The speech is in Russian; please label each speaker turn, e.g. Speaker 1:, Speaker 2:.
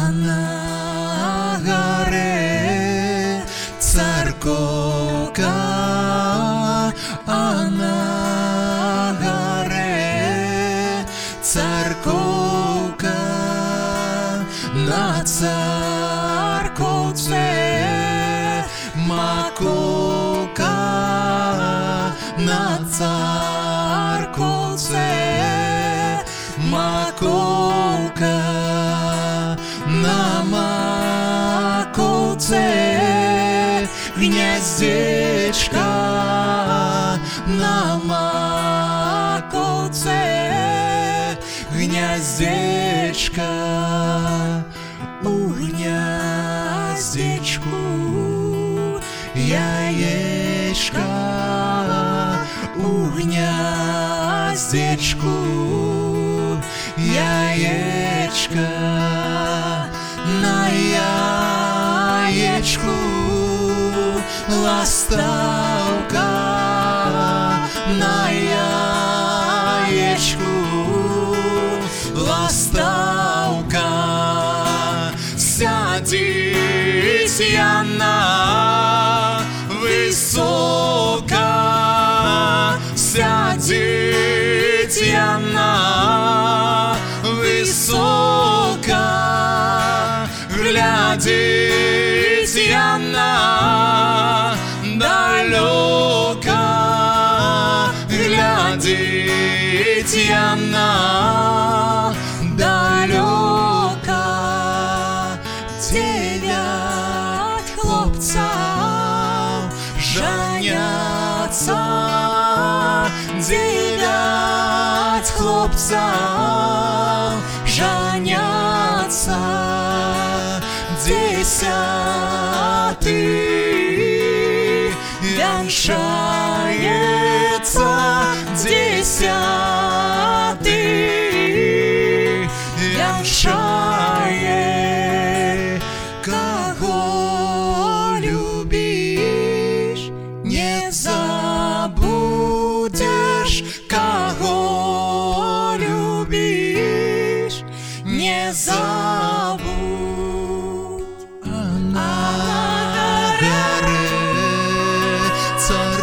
Speaker 1: а на горе церковка, а на горе церковка, на церковце маківка, на церковце маківка, на маківце гнездечко, на маківце гнездечко, у гнездечку яєчко, у гнездечку яєчко, на яєчку ластівка, на яєчку ластівка, сядеть яна висока, сядеть яна висока, глядеть яна далека, глядеть яна далека. Дев'ять хлопців женяться, дев'ять хлопців женяться, 10-й венчается, 10-й венчает. Кого любишь, не забудешь, кого любишь, не забудь. А на горе